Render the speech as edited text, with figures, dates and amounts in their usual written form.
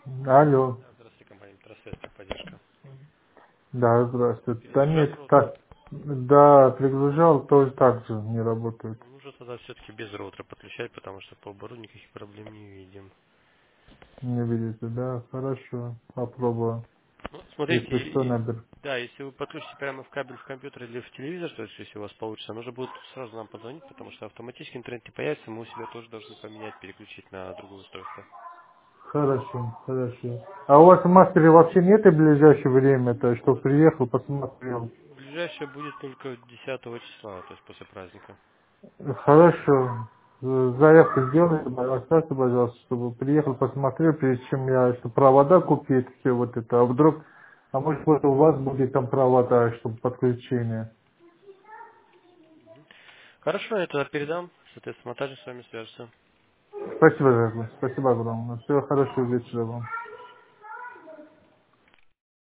Алло. Да, здравствуйте, компания Метросвязь, техподдержка. Да, здравствуйте. Да Перезагружали нет, роутер? так. Да, перегружал, тоже так же не работает. Нужно тогда все-таки без роутера подключать, потому что по оборудованию никаких проблем не видим. Не видите, да? Хорошо. Попробую. Ну, смотрите, Если что, наберу. да, если вы подключите прямо в кабель в компьютер или в телевизор, то есть если у вас получится, нужно будет сразу нам позвонить, потому что автоматически интернет не появится, мы у себя тоже должны поменять, переключить на другое устройство. Хорошо, хорошо. А у вас в мастере вообще нет и в ближайшее время, то У что нас приехал, посмотрел? ближайшее будет только 10 числа, то есть после праздника. Хорошо. Заявку сделайте, оставьте, пожалуйста, чтобы приехал, посмотрел, прежде чем я что провода купить, все вот это. А вдруг, а может вот у вас будет там провода, чтобы подключение. Хорошо, я тогда передам, соответственно, также с вами свяжется. Спасибо, дорогой. Спасибо огромное. Всего хорошего вечера вам.